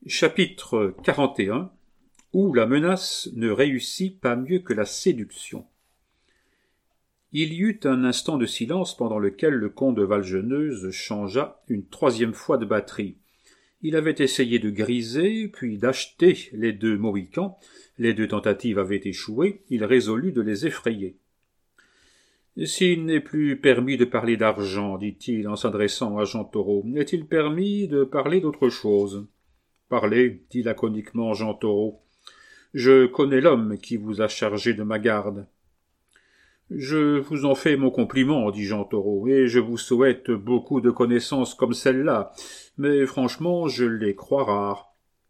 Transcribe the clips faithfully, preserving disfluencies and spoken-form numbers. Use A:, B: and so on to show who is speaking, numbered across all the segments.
A: Chapitre quarante et un. Où la menace ne réussit pas mieux que la séduction. Il y eut un instant de silence pendant lequel le comte de Valgeneuse changea une troisième fois de batterie. Il avait essayé de griser, puis d'acheter les deux Mohicans. Les deux tentatives avaient échoué. Il résolut de les effrayer. « S'il n'est plus permis de parler d'argent, dit-il en s'adressant à Jean Thoreau, est-il permis de parler d'autre chose ?»« Parlez, dit laconiquement Jean Thoreau. Je connais l'homme qui vous a chargé de ma garde. »« Je vous en fais mon compliment, dit Jean Thoreau, et je vous souhaite beaucoup de connaissances comme celle-là, mais franchement, je les crois rares. »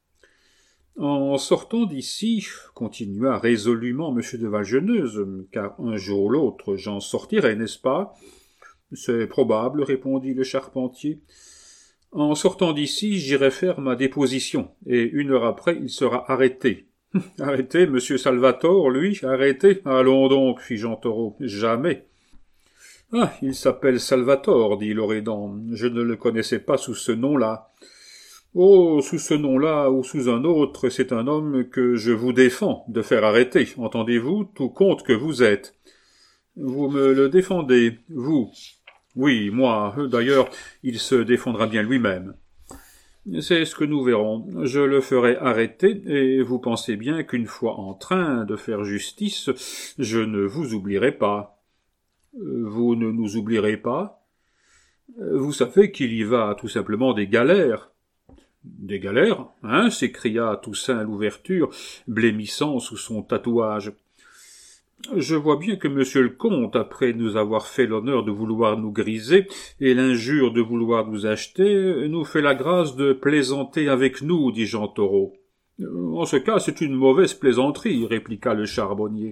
A: En sortant d'ici, continua résolument M. de Valgeneuse, car un jour ou l'autre j'en sortirai, n'est-ce pas? C'est probable, répondit le charpentier. En sortant d'ici, j'irai faire ma déposition, et une heure après, il sera arrêté. Arrêté, monsieur Salvatore, lui, arrêté? Allons donc, fit Jean Thoreau, jamais. Ah, il s'appelle Salvatore, dit l'Oredan, je ne le connaissais pas sous ce nom-là. Oh, sous ce nom-là ou sous un autre, c'est un homme que je vous défends de faire arrêter, entendez-vous, tout compte que vous êtes. Vous me le défendez, vous. Oui, moi, d'ailleurs, il se défendra bien lui-même. C'est ce que nous verrons. Je le ferai arrêter, et vous pensez bien qu'une fois en train de faire justice, je ne vous oublierai pas. Vous ne nous oublierez pas? Vous savez qu'il y va tout simplement des galères. Des galères, hein, s'écria Toussaint à l'ouverture, blêmissant sous son tatouage. Je vois bien que monsieur le comte, après nous avoir fait l'honneur de vouloir nous griser et l'injure de vouloir nous acheter, nous fait la grâce de plaisanter avec nous, dit Jean Thoreau. En ce cas, c'est une mauvaise plaisanterie, répliqua le charbonnier.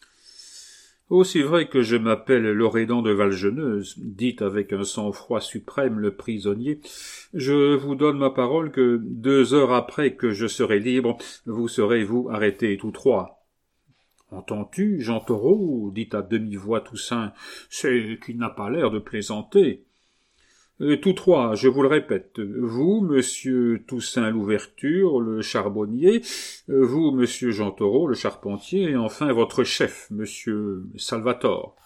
A: Aussi vrai que je m'appelle l'Oredan de Valgeneuse, dit avec un sang-froid suprême le prisonnier, je vous donne ma parole que deux heures après que je serai libre, vous serez, vous, arrêtés tous trois. Entends-tu, Jean Thoreau, dit à demi-voix Toussaint, c'est qu'il n'a pas l'air de plaisanter. Euh, tous trois, je vous le répète, vous, monsieur Toussaint l'ouverture, le charbonnier, euh, vous, monsieur Jean Thoreau, le charpentier, et enfin votre chef, monsieur Salvatore.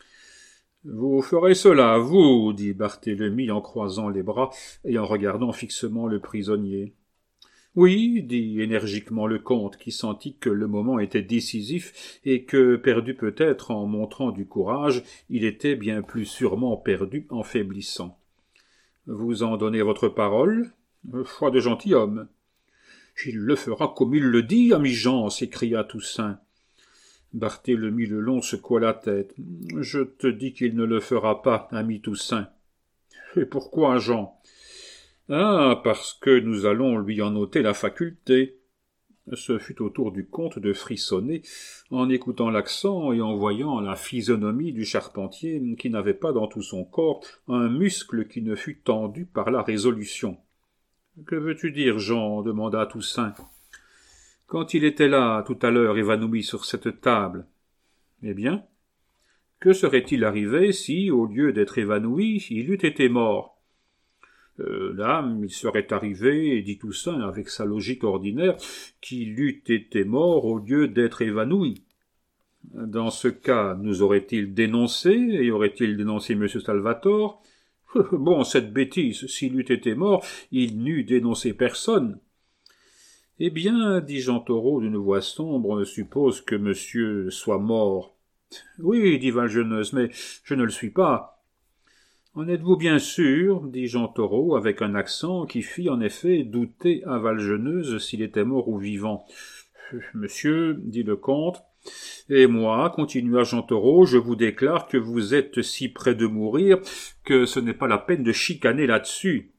A: Vous ferez cela, vous, dit Barthélemy en croisant les bras et en regardant fixement le prisonnier. Oui, dit énergiquement le comte, qui sentit que le moment était décisif et que, perdu peut-être en montrant du courage, il était bien plus sûrement perdu en faiblissant. Vous en donnez votre parole? Foi de gentilhomme. Il le fera comme il le dit, ami Jean, s'écria Toussaint. Barthélemy Lelong secoua la tête. Je te dis qu'il ne le fera pas, ami Toussaint. Et pourquoi, Jean? Ah, parce que nous allons lui en ôter la faculté. Ce fut au tour du comte de frissonner en écoutant l'accent et en voyant la physionomie du charpentier qui n'avait pas dans tout son corps un muscle qui ne fût tendu par la résolution. « Que veux-tu dire, Jean ?» demanda Toussaint. « Quand il était là, tout à l'heure, évanoui sur cette table. »« Eh bien, que serait-il arrivé si, au lieu d'être évanoui, il eût été mort ?» Euh, là, il serait arrivé, dit Toussaint avec sa logique ordinaire, qu'il eût été mort au lieu d'être évanoui. Dans ce cas, nous aurait-il dénoncé, et aurait-il dénoncé M. Salvatore? Bon, cette bêtise, s'il eût été mort, il n'eût dénoncé personne. Eh bien, dit Jean Thoreau d'une voix sombre, on suppose que monsieur soit mort. Oui, dit Valgeneuse, mais je ne le suis pas. En êtes-vous bien sûr, dit Jean Thoreau, avec un accent qui fit en effet douter à Valgeneuse s'il était mort ou vivant. Monsieur, dit le comte, et moi, continua Jean Thoreau, je vous déclare que vous êtes si près de mourir que ce n'est pas la peine de chicaner là-dessus.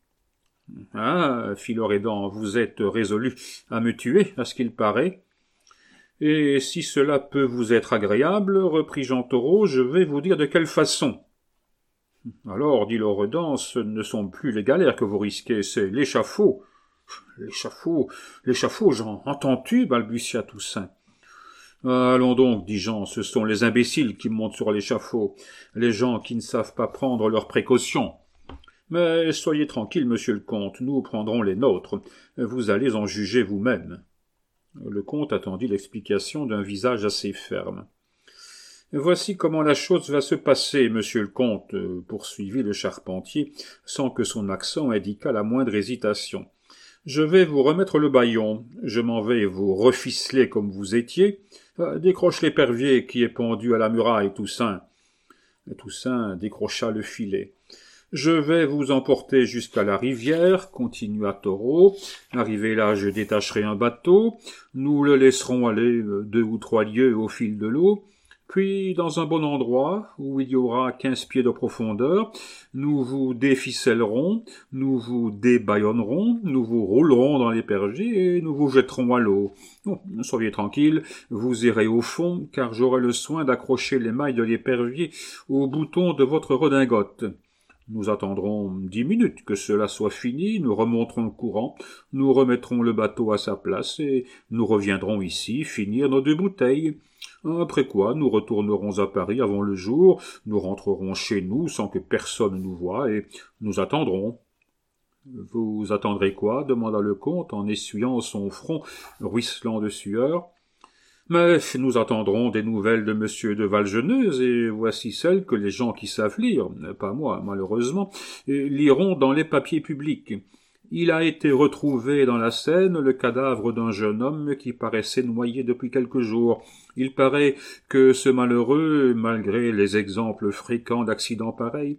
A: Ah, fit l'Oredan, vous êtes résolu à me tuer, à ce qu'il paraît. Et si cela peut vous être agréable, reprit Jean Thoreau, je vais vous dire de quelle façon. Alors, dit l'Oredan, ce ne sont plus les galères que vous risquez, c'est l'échafaud. L'échafaud, l'échafaud, Jean, entends-tu? Balbutia Toussaint. Allons donc, dit Jean, ce sont les imbéciles qui montent sur l'échafaud, les gens qui ne savent pas prendre leurs précautions. Mais soyez tranquille, monsieur le comte, nous prendrons les nôtres. Vous allez en juger vous-même. Le comte attendit l'explication d'un visage assez ferme. Voici comment la chose va se passer, monsieur le comte, poursuivit le charpentier, sans que son accent indiquât la moindre hésitation. Je vais vous remettre le bâillon, je m'en vais vous reficeler comme vous étiez. Décroche l'épervier qui est pendu à la muraille, Toussaint. Toussaint décrocha le filet. Je vais vous emporter jusqu'à la rivière, continua Taureau. Arrivé là, je détacherai un bateau. Nous le laisserons aller deux ou trois lieues au fil de l'eau. Puis, dans un bon endroit, où il y aura quinze pieds de profondeur, nous vous déficellerons, nous vous débâillonnerons, nous vous roulerons dans l'épervier et nous vous jetterons à l'eau. Bon, soyez tranquille, vous irez au fond, car j'aurai le soin d'accrocher les mailles de l'épervier au bouton de votre redingote. Nous attendrons dix minutes que cela soit fini, nous remonterons le courant, nous remettrons le bateau à sa place et nous reviendrons ici finir nos deux bouteilles. Après quoi, nous retournerons à Paris avant le jour, nous rentrerons chez nous sans que personne nous voie et nous attendrons. « Vous attendrez quoi ?» demanda le comte en essuyant son front ruisselant de sueur. « Mais nous attendrons des nouvelles de monsieur de Valgeneuze, et voici celles que les gens qui savent lire, pas moi malheureusement, liront dans les papiers publics. Il a été retrouvé dans la Seine le cadavre d'un jeune homme qui paraissait noyé depuis quelques jours. Il paraît que ce malheureux, malgré les exemples fréquents d'accidents pareils,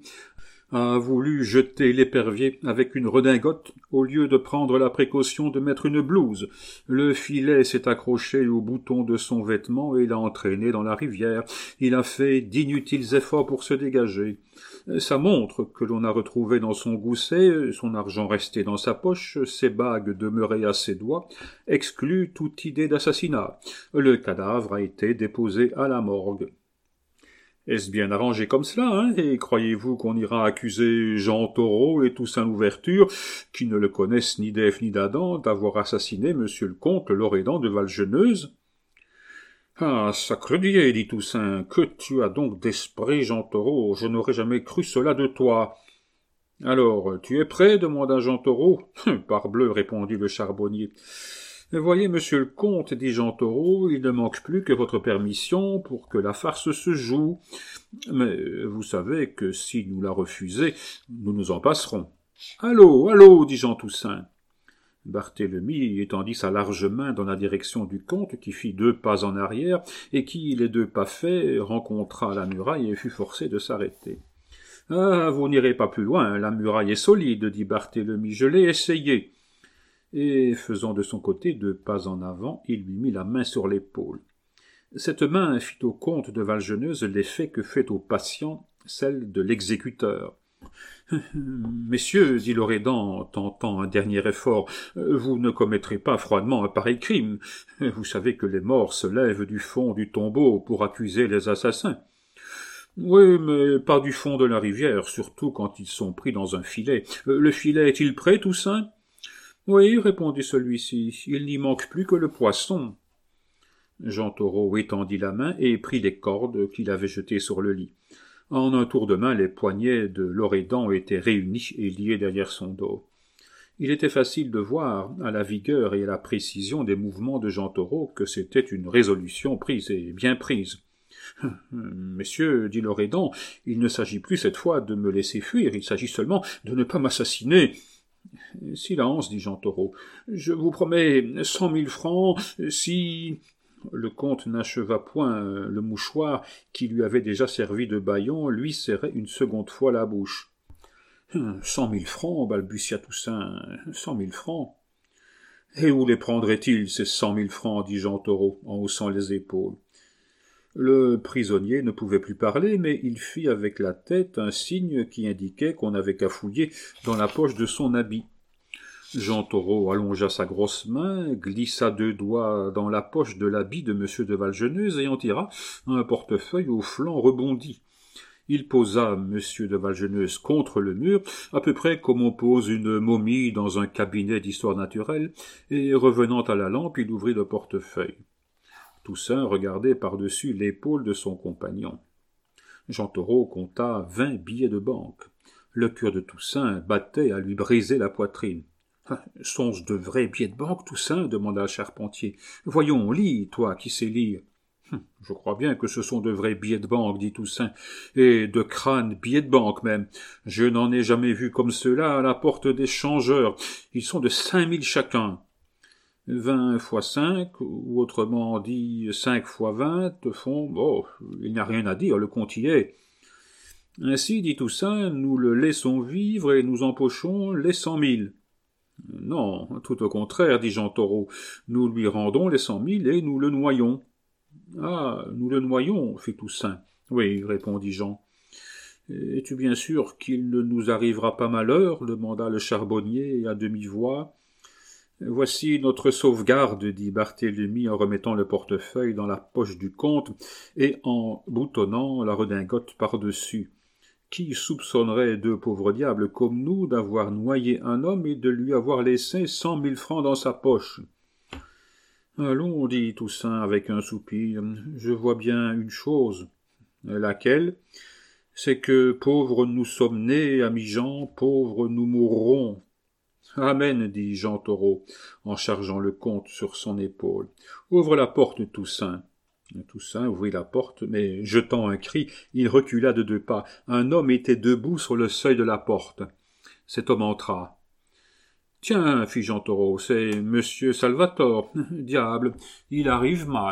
A: a voulu jeter l'épervier avec une redingote au lieu de prendre la précaution de mettre une blouse. Le filet s'est accroché au bouton de son vêtement et l'a entraîné dans la rivière. Il a fait d'inutiles efforts pour se dégager. Ça montre que l'on a retrouvé dans son gousset, son argent resté dans sa poche, ses bagues demeurées à ses doigts, exclut toute idée d'assassinat. Le cadavre a été déposé à la morgue. Est-ce bien arrangé comme cela, hein, et croyez-vous qu'on ira accuser Jean Taureau et Toussaint Louverture, qui ne le connaissent ni d'Ève ni d'Adam, d'avoir assassiné monsieur le comte Loredan de Valgeneuze? Ah, sacre Dieu, dit Toussaint, que tu as donc d'esprit, Jean Taureau, je n'aurais jamais cru cela de toi. Alors, tu es prêt? Demanda Jean Taureau. Parbleu, répondit le charbonnier. Voyez, monsieur le comte, dit Jean Taureau, il ne manque plus que votre permission pour que la farce se joue. Mais vous savez que si nous la refusez, nous nous en passerons. Allô, allô, dit Jean Toussaint. Barthélemy étendit sa large main dans la direction du comte, qui fit deux pas en arrière, et qui, les deux pas faits, rencontra la muraille et fut forcé de s'arrêter. « Ah, vous n'irez pas plus loin, la muraille est solide, dit Barthélemy, je l'ai essayé. » Et, faisant de son côté deux pas en avant, il lui mit la main sur l'épaule. Cette main fit au comte de Valgeneuze l'effet que fait au patient celle de l'exécuteur. « Messieurs, dit Loredan en tentant un dernier effort, vous ne commettrez pas froidement un pareil crime. Vous savez que les morts se lèvent du fond du tombeau pour accuser les assassins. Oui, mais pas du fond de la rivière, surtout quand ils sont pris dans un filet. Le filet est-il prêt, Toussaint? Oui, répondit celui-ci, il n'y manque plus que le poisson. Jean Taureau étendit la main et prit les cordes qu'il avait jetées sur le lit. En un tour de main, les poignets de Loredan étaient réunis et liés derrière son dos. Il était facile de voir, à la vigueur et à la précision des mouvements de Jean Taureau, que c'était une résolution prise et bien prise. « Messieurs, dit Loredan, il ne s'agit plus cette fois de me laisser fuir, il s'agit seulement de ne pas m'assassiner. »« Silence, dit Jean Taureau, je vous promets cent mille francs si... » Le comte n'acheva point le mouchoir qui lui avait déjà servi de bâillon, lui serrait une seconde fois la bouche. « Cent mille francs, balbutia Toussaint, cent mille francs. »« Et où les prendrait-il, ces cent mille francs, dit Jean Taureau, en haussant les épaules. » Le prisonnier ne pouvait plus parler, mais il fit avec la tête un signe qui indiquait qu'on n'avait qu'à fouiller dans la poche de son habit. Jean Taureau allongea sa grosse main, glissa deux doigts dans la poche de l'habit de monsieur de Valgeneuze et en tira un portefeuille au flanc rebondi. Il posa monsieur de Valgeneuze contre le mur, à peu près comme on pose une momie dans un cabinet d'histoire naturelle, et revenant à la lampe, il ouvrit le portefeuille. Toussaint regardait par-dessus l'épaule de son compagnon. Jean Taureau compta vingt billets de banque. Le cœur de Toussaint battait à lui briser la poitrine. « Sont-ce de vrais billets de banque, Toussaint ?» demanda le charpentier. « Voyons, lis, toi qui sais lire. »« Je crois bien que ce sont de vrais billets de banque, dit Toussaint, et de crânes billets de banque même. Je n'en ai jamais vu comme ceux-là à la porte des changeurs. Ils sont de cinq mille chacun. Vingt fois cinq, ou autrement dit cinq fois vingt, font... Oh, il n'y a rien à dire, le compte y est. Ainsi, dit Toussaint, nous le laissons vivre et nous empochons les cent mille. Non, tout au contraire, dit Jean Taureau, nous lui rendons les cent mille et nous le noyons. Ah, nous le noyons, fit Toussaint. Oui, répondit Jean. Es-tu bien sûr qu'il ne nous arrivera pas malheur demanda le charbonnier à demi-voix. Voici notre sauvegarde, dit Barthélemy en remettant le portefeuille dans la poche du comte et en boutonnant la redingote par-dessus. Qui soupçonnerait deux pauvres diables comme nous d'avoir noyé un homme et de lui avoir laissé cent mille francs dans sa poche? Allons, dit Toussaint avec un soupir, je vois bien une chose. Laquelle? C'est que pauvres nous sommes nés, ami Jean, pauvres nous mourrons. Amen, dit Jean Taureau, en chargeant le comte sur son épaule. Ouvre la porte, Toussaint. Toussaint ouvrit la porte, mais, jetant un cri, il recula de deux pas. Un homme était debout sur le seuil de la porte. Cet homme entra. « Tiens, fit Jean Taureau, c'est Monsieur Salvator. Diable, il arrive mal. »